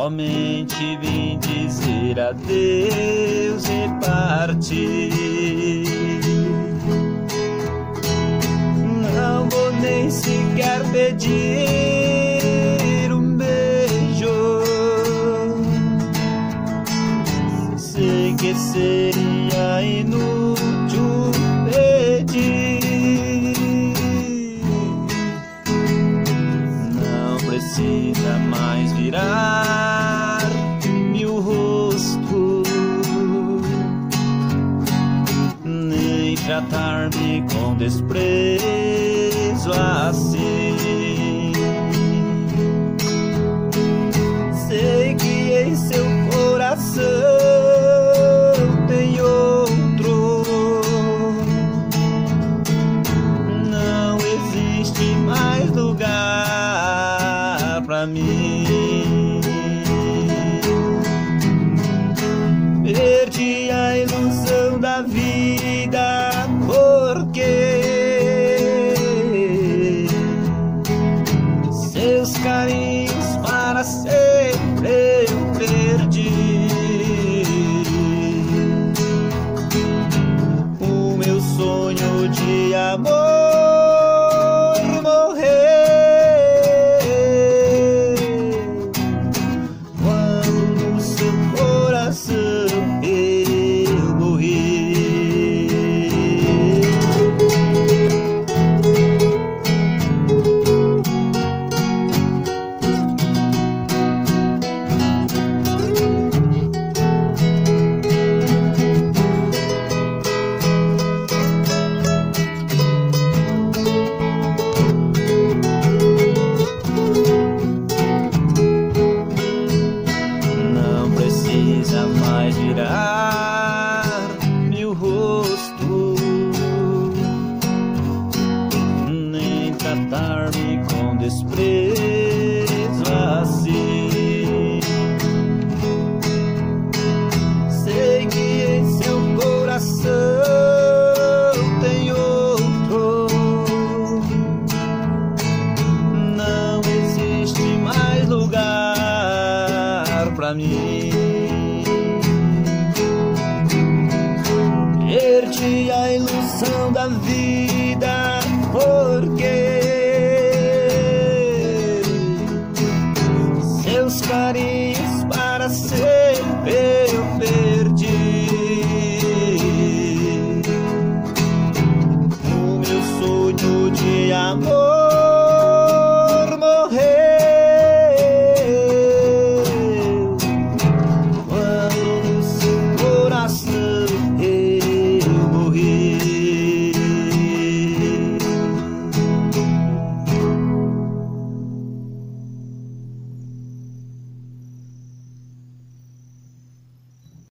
Somente vim dizer adeus e partir. Não vou nem sequer pedir um beijo. Sei que seria inútil pedir. Não precisa mais virar meu rosto, nem tratar-me com desprezo assim. Sei que em seu coração tem outro. Não existe mais lugar pra mim. Perdi a ilusão da vida porque seus carinhos para sempre eu perdi. O meu sonho de amor morreu quando no seu coração eu morri. Não precisa mais virar meu rosto, nem tratar-me com desprezo assim. Sei que em seu coração tem outro. Não existe mais lugar pra mim. Perdi a ilusão da vida porque seus carinhos para sempre eu perdi. O meu sonho de amor